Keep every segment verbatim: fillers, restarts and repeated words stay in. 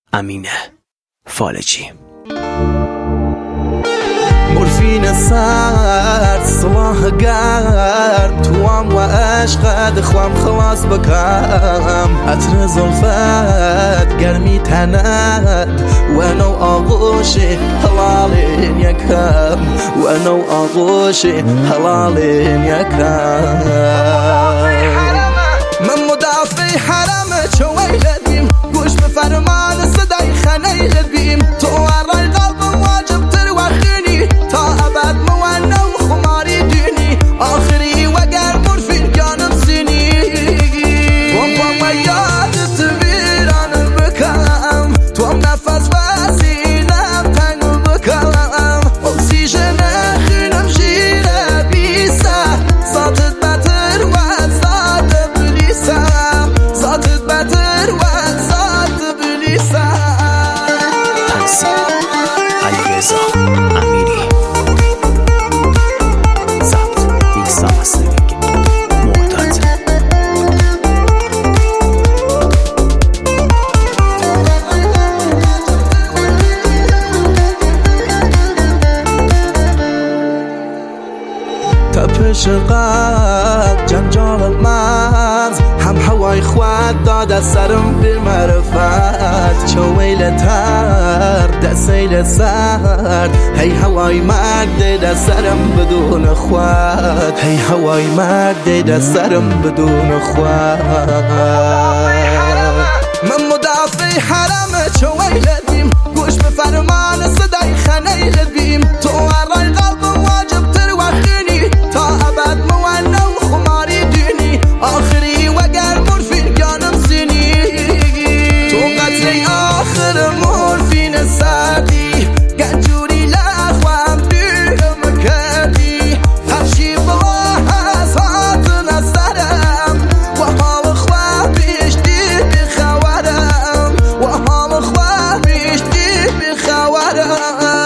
امین فالجی. مورفین سرد صلاح گرد توام و عشقت خوام خلاص بکم عطر زلفت گرمی تند و نو آغوش حلال یکم و نو آغوش حلال یکم من مدافع حرم چویلت بیم گوش به فرمان صدای خنیلت بیم تو ورای قلبم واجب تر وخینی تا ابد موانه و خماری دینی آخری وگر مورفین جانم سینی توام و یادت ویران بکم توام نفس و سینم تنگ بکم اکسیژن خونم شیره بیسه ذاتت بتر و ذات بلیسه ذاتت بتر و ذات بلیسه. تنظیم علیرضا امیری، ضبط میکس و مسترینگ معتاد. تپش قلب جنجال مغز هم هوای خود داد سرم به معرفت چویل تر دسیل سرد هی هوای مرد ده سرم بدون خود هی هوای مرد ده سرم بدون خود من مدافع حرم چویلت بیم گوش به فرمان صدای خنیلت بیم تو ورای قلبم واجب تر وخینی تا ابد موانه و خماری دینی آخری وگر مورفین جانم سینی تو قتل آخر مورفین سردی گنجوری لخوام دیرم کردی هرچی بلا هزات نظرم و حال خواه بیشتی بخورم و حال خواه بیشتی بخورم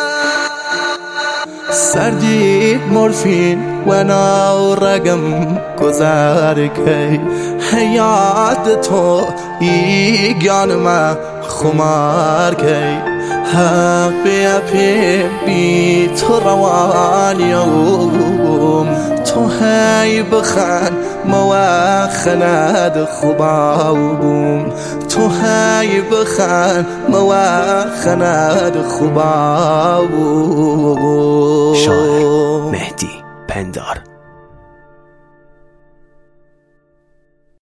سردی مورفین و ناو رگم گذر کی حیات تو ایگان خمار کی حق بیا پی بی تو روانیم تو هی بخن موخند خوباوم تو هی بخن موخند خوباوم. شاعر مهدی پندار.